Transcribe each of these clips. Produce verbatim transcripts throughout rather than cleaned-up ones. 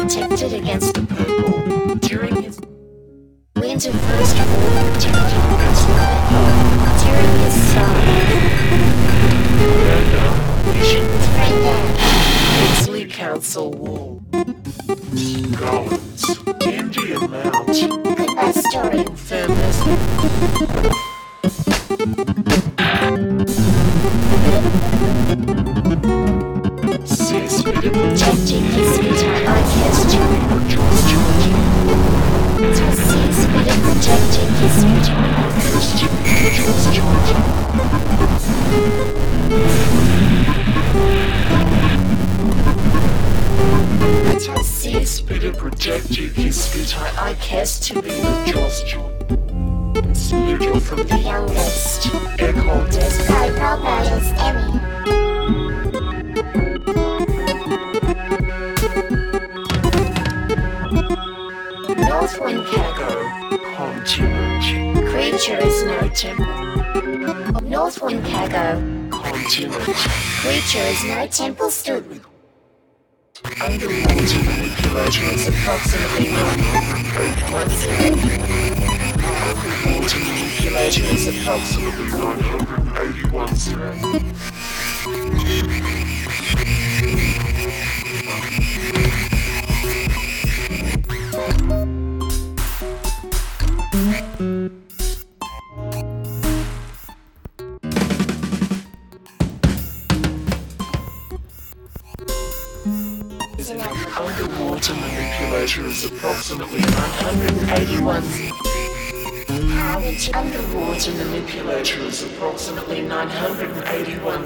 protected against the purple during his winter first war, protected against the purple during his summer. Missions Ainsley Council Wall. Collins, Indian Mount. Goodbye story. Fairness. Protecting his sweetheart, I guess, to George George. To cease protecting his sweetheart, I guess, to George George. To cease protecting his sweetheart, I guess, to be the George George. Spiritual from the youngest. Echolders by Robert's Emmy. North Wincago, continent. Creature is no temple. North Wincago, continent. Creature is no temple stood with. Underwater manipulation is approximately nine hundred eighty-one. Underwater manipulation is approximately nine hundred eighty-one zero. Underwater manipulation is approximately nine hundred eighty-one. Underwater manipulation is approximately nine hundred eighty-one.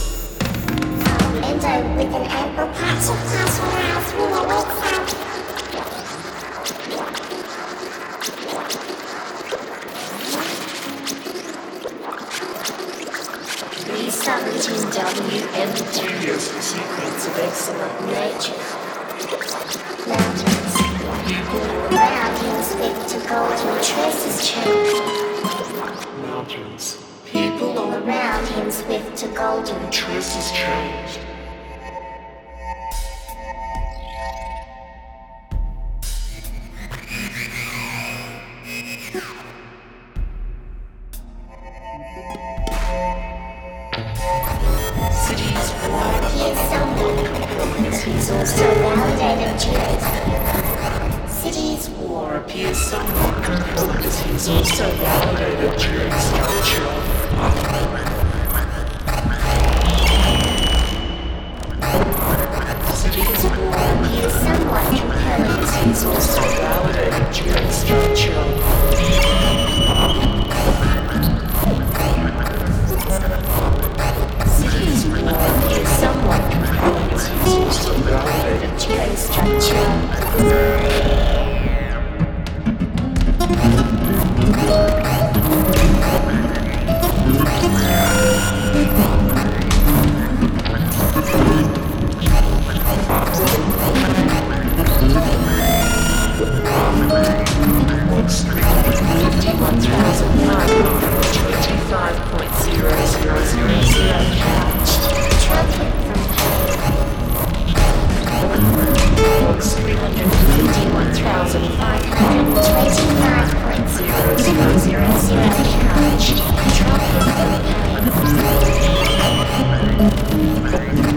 Endo with an ample patch of partial house with a website. B seventeen W M two is the secrets of excellent nature. Mountains. People around him speak to golden traces changed. Mountains. People all around him speak to golden traces changed. Cities war. He is someone. He's also validated during. Cities war appears somewhat complex. He's also validated during structure. Cities war appears somewhat compelling as he's also validated during structure. Cities war appears somewhat compelling as he's also validated during structure. fifty-one thousand nine hundred twenty-five point zero zero zero zero couched. Traffic from Box three hundred fifty-one thousand five hundred twenty-five point zero zero zero zero couched. Traffic from